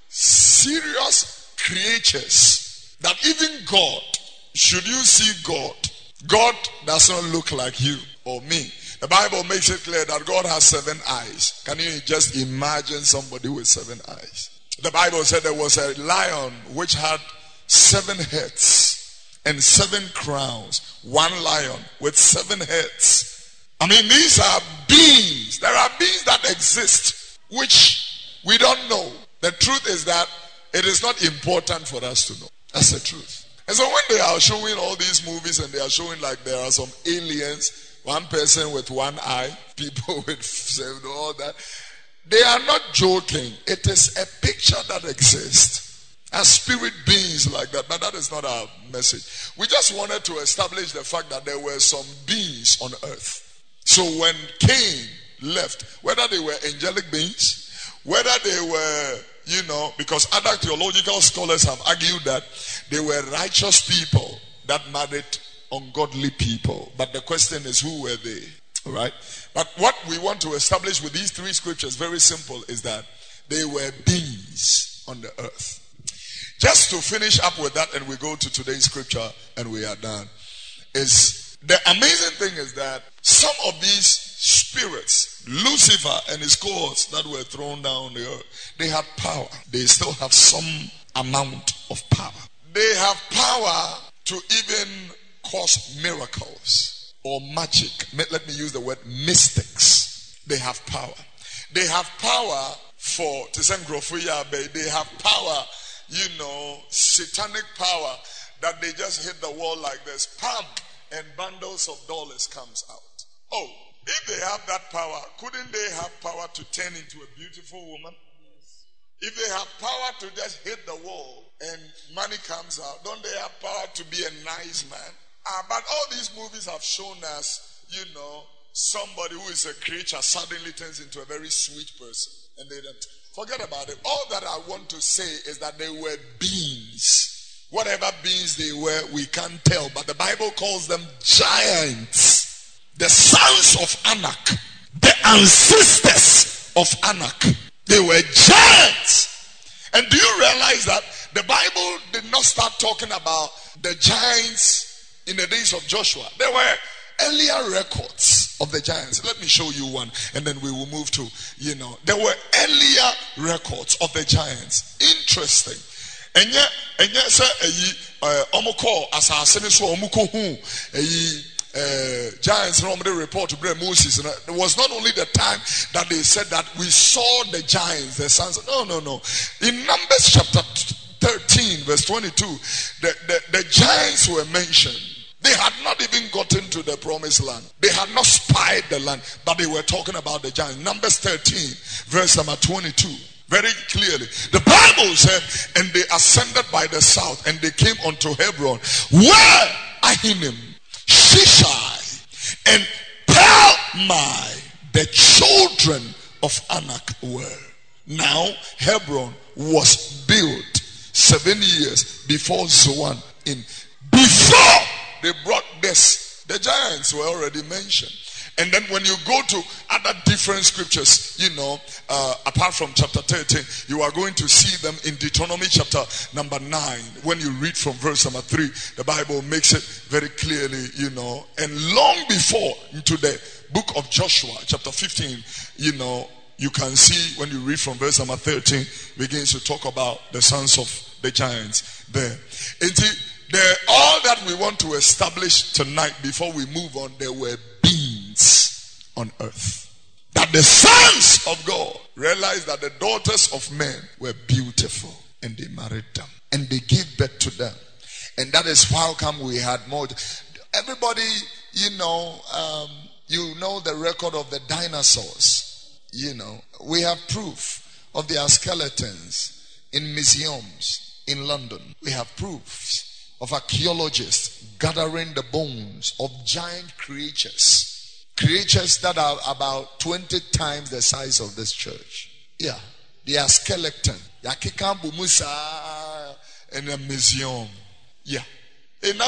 serious creatures that even God, should you see God, God does not look like you or me. The Bible makes it clear that God has seven eyes. Can you just imagine somebody with seven eyes? The Bible said there was a lion which had seven heads and seven crowns. One lion with seven heads. I mean, these are beings. There are beings that exist which we don't know. The truth is that it is not important for us to know. That's the truth. And so when they are showing all these movies and they are showing like there are some aliens, one person with one eye, people with seven, all that. They are not joking. It is a picture that exists. As spirit beings like that, but that is not our message. We just wanted to establish the fact that there were some beings on earth. So when Cain left, whether they were angelic beings, whether they were, you know, because other theological scholars have argued that they were righteous people that married ungodly people. But the question is, who were they? All right? But what we want to establish with these three scriptures, very simple, is that they were beings on the earth. Just to finish up with that, and we go to today's scripture and we are done, is the amazing thing is that some of these spirits, Lucifer and his cohorts that were thrown down on the earth, they had power. They still have some amount of power. They have power to even cause miracles or magic. Let me use the word mystics. They have power. They have power for, they have power, you know, satanic power that they just hit the wall like this, pam, and bundles of dollars comes out. Oh, if they have that power, couldn't they have power to turn into a beautiful woman? If they have power to just hit the wall and money comes out, don't they have power to be a nice man? Ah, but all these movies have shown us, you know, somebody who is a creature suddenly turns into a very sweet person. And they don't. Forget about it. All that I want to say is that they were beings. Whatever beings they were, we can't tell. But the Bible calls them giants. The sons of Anak. The ancestors of Anak. They were giants. And do you realize that the Bible did not start talking about the giants in the days of Joshua? There were earlier records of the giants. Let me show you one, and then we will move to, you know, there were earlier records of the giants. Interesting. And yet, and yet, sir, uh, omoko asasene so omoko hu, eh, giants no the report to bring Moses. It was not only the time that they said that we saw the giants, the sons. No, no, no. In Numbers chapter thirteen, verse twenty-two, the, the, the giants were mentioned. They had not even gotten to the promised land. They had not spied the land, but they were talking about the giants. Numbers thirteen, verse number twenty-two. Very clearly. The Bible said, and they ascended by the south, and they came unto Hebron, where Ahinim, Shishai, and Talmai, the children of Anak, were. Now, Hebron was built seven years before Zoan. In before they brought this, the giants were already mentioned. And then when you go to other different scriptures, you know, uh, apart from chapter thirteen, you are going to see them in Deuteronomy chapter number nine. When you read from verse number three, the Bible makes it very clearly, you know. And long before, into the book of Joshua, chapter fifteen, you know, you can see when you read from verse number thirteen, begins to talk about the sons of the giants there. And see, there, all that we want to establish tonight before we move on, there were beings on earth. That the sons of God realized that the daughters of men were beautiful, and they married them, and they gave birth to them. And that is how come we had more. Everybody, you know, um, you know the record of the dinosaurs. You know, we have proof of their skeletons in museums in London. We have proofs of archaeologists gathering the bones of giant creatures. Creatures that are about twenty times the size of this church. Yeah. They are skeleton. Yakikambu Musa in a museum. Yeah. In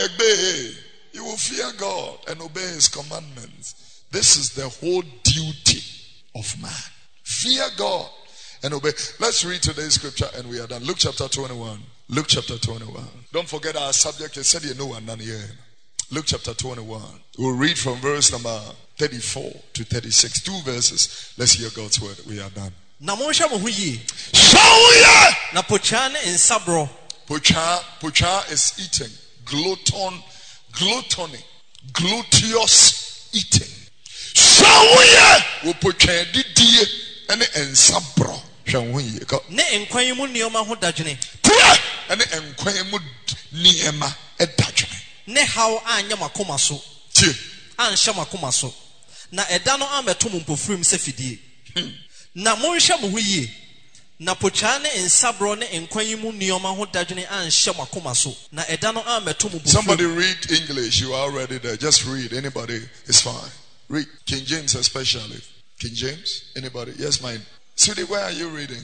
you will fear God and obey his commandments. This is the whole duty of man. Fear God and obey. Let's read today's scripture and we are done. Luke chapter twenty-one. Luke chapter twenty-one. Don't forget our subject. I said you know and none here. Luke chapter twenty-one. We'll read from verse number thirty-four to thirty-six. Two verses. Let's hear God's word. We are done. Na monsha mo huyi. Shawya. Na pocha ne insabro. Pocha, pocha is eating. Glutton, gluttony, gluteous eating. Shawya. Wo pocha didie ene ensabro. Ne enkwan mu nioma ho dadwene. Ene enkwan mu niema edadwene. Ne haw anya makoma so. Tie. anhyɛ mo akoma so na ɛda no ameto mo mpofrim sɛ fidie na monhwɛ mo ho yie na potwa ne nsabro ne nkwan yi mu nneɔma ho dadwene anhyɛ mo akoma so na ɛda no ameto mo mpofrim. Somebody read English. You are already there. Just read. Anybody is fine. Read King James especially. King James? Anybody? Yes, mine. Sweetie, where are you reading?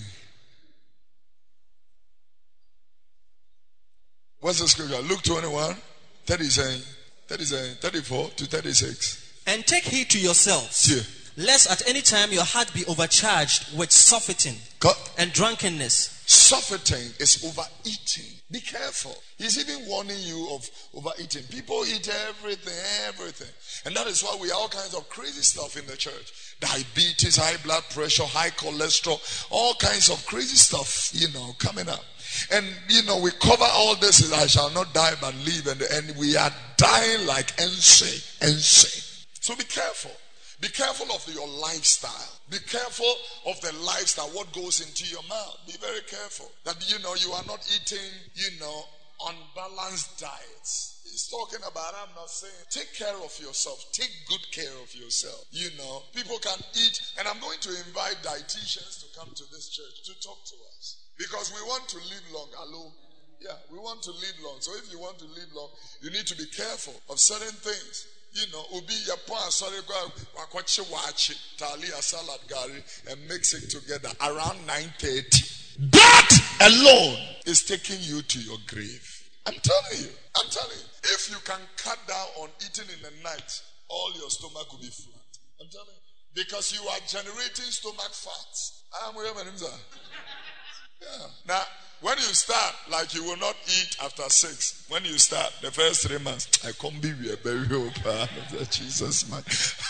What's the scripture? Luke twenty-one, thirty saying, thirty saying, thirty-four to thirty-six. And take heed to yourselves, Yeah. lest at any time your heart be overcharged with surfeiting God. and drunkenness. Surfeiting is overeating. Be careful. He's even warning you of overeating. People eat everything, everything. And that is why we have all kinds of crazy stuff in the church. Diabetes, high blood pressure, high cholesterol, all kinds of crazy stuff, you know, coming up. And, you know, we cover all this as I shall not die but live. And, and we are dying like insane, insane. So be careful. Be careful of your lifestyle. Be careful of the lifestyle, what goes into your mouth. Be very careful that, you know, you are not eating, you know, unbalanced diets. He's talking about, I'm not saying, take care of yourself. Take good care of yourself. You know, people can eat, and I'm going to invite dietitians to come to this church to talk to us. Because we want to live long. Hello? Yeah, we want to live long. So if you want to live long, you need to be careful of certain things. You know, ubi yapon sorry go wakwache wachi talia salad gari and mix it together around nine thirty. That alone is taking you to your grave. I'm telling you. I'm telling you. If you can cut down on eating in the night, all your stomach will be flat. I'm telling you. Because you are generating stomach fats. I'm yeah. Now, when you start, like you will not eat after six. When you start, the first three months, I can't be a very open. Jesus, man.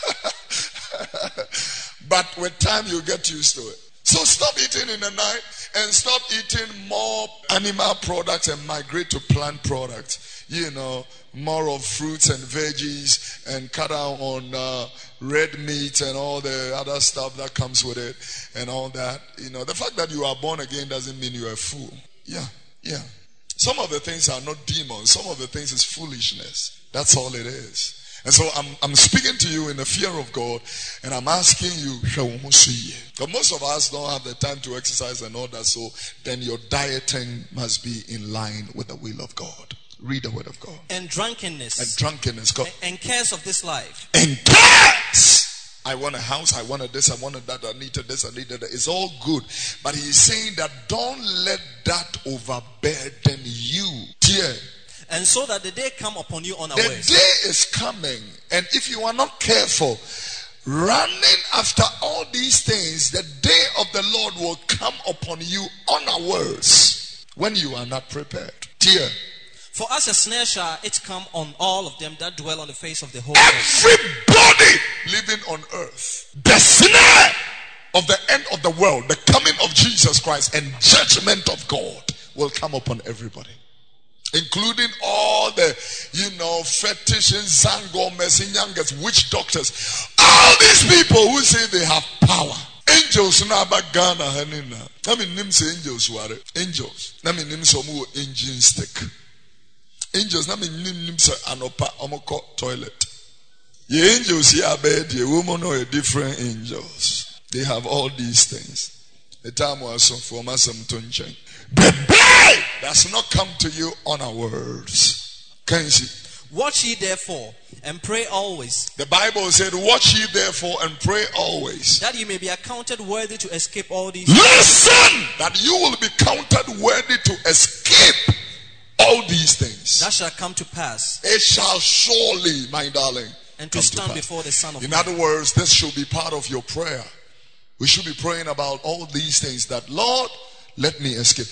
But with time, you get used to it. So stop eating in the night and stop eating more animal products and migrate to plant products. You know, more of fruits and veggies and cut down on uh, red meat and all the other stuff that comes with it and all that. You know, the fact that you are born again doesn't mean you are a fool. Yeah, yeah. Some of the things are not demons. Some of the things is foolishness. That's all it is. And so I'm I'm speaking to you in the fear of God, and I'm asking you, but most of us don't have the time to exercise and all that, so then your dieting must be in line with the will of God. Read the word of God. And drunkenness. And drunkenness. God. And, and cares of this life. And cares. I want a house, I wanted this, I wanted that, I needed this, I needed that. It's all good. But he's saying that don't let that overburden you. Dear. And so that the day come upon you unawares. The day is coming, and if you are not careful, running after all these things, the day of the Lord will come upon you unawares when you are not prepared. Dear. For as a snare shall it come on all of them that dwell on the face of the whole earth. Everybody living on earth. The snare of the end of the world, the coming of Jesus Christ and judgment of God will come upon everybody. Including all the, you know, fetishes, zango, messinyangas, witch doctors. All these people who say they have power. Angels na bagana hanina. I mean, names angels were angels. I mean, names some engine stick. Angels na mean names anopa omoko toilet. The angels here bed, the woman are different angels. They have all these things. The time was some for some tuncheng. The day does not come to you unawares. Can you see? Watch ye therefore and pray always. The Bible said, watch ye therefore and pray always. That you may be accounted worthy to escape all these. Listen! That you will be counted worthy to escape all these things. That shall come to pass. It shall surely, my darling, and to stand to before the Son of In Man. other words, this should be part of your prayer. We should be praying about all these things, that Lord, let me escape.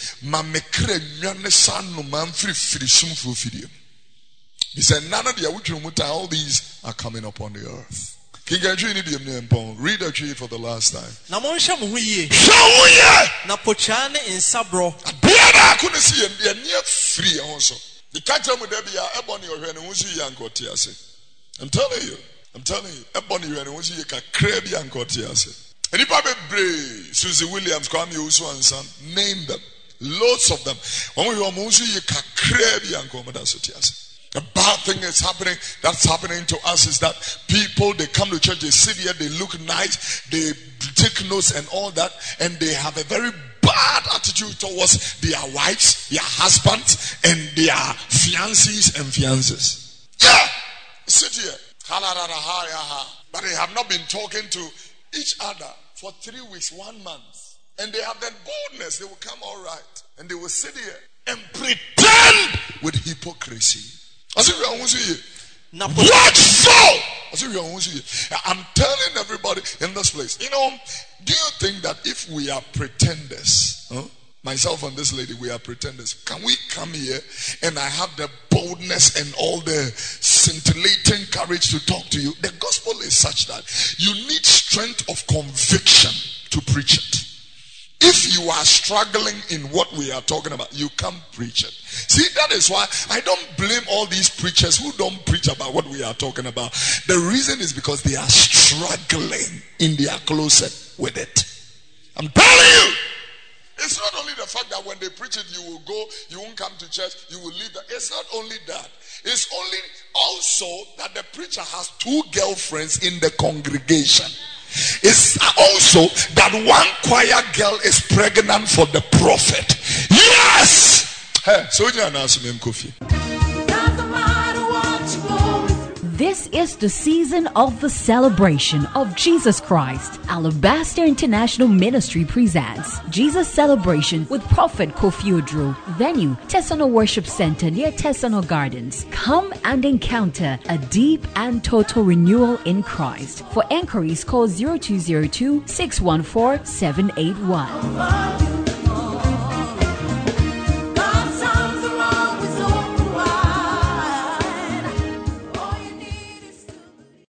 He said, none of the all these are coming upon the earth. Read the tree for the last time. Na monsha mo huye. Na pochane insabro. Biada couldn't see him. They are near free also. The catcher with Debia, Ebony or Renusi Yankotiase. I'm telling you. I'm telling you. Ebony Renusi Yaka Crab Yankotiase. And if I brave, Susie Williams, Kwame Usu and son, name them. Loads of them. When we are Musu Yaka Crab Yankotiase. The bad thing is happening, that's happening to us is that people, they come to church, they sit here, they look nice, they take notes and all that, and they have a very bad attitude towards their wives, their husbands, and their fiancés and fiancées. Yeah! Sit here. But they have not been talking to each other for three weeks, one month. And they have that boldness, they will come all right. And they will sit here and pretend with hypocrisy. Watchful! I'm telling everybody in this place, you know, do you think that if we are pretenders, huh? Myself and this lady, we are pretenders, can we come here and I have the boldness and all the scintillating courage to talk to you? The gospel is such that you need strength of conviction to preach it. If you are struggling in what we are talking about, you can't preach it. See, that is why I don't blame all these preachers who don't preach about what we are talking about. The reason is because they are struggling in their closet with it. I'm telling you, it's not only the fact that when they preach it, you will go, you won't come to church, you will leave. That. It's not only that. It's only also that the preacher has two girlfriends in the congregation. It's also that one choir girl is pregnant for the prophet. Yes! Hey, so you announce me, Kofi. This is the season of the celebration of Jesus Christ. Alabaster International Ministry presents Jesus Celebration with Prophet Kofi Odro. Venue, Tesano Worship Center near Tesano Gardens. Come and encounter a deep and total renewal in Christ. For enquiries, call zero two zero two, six one four, seven eight one.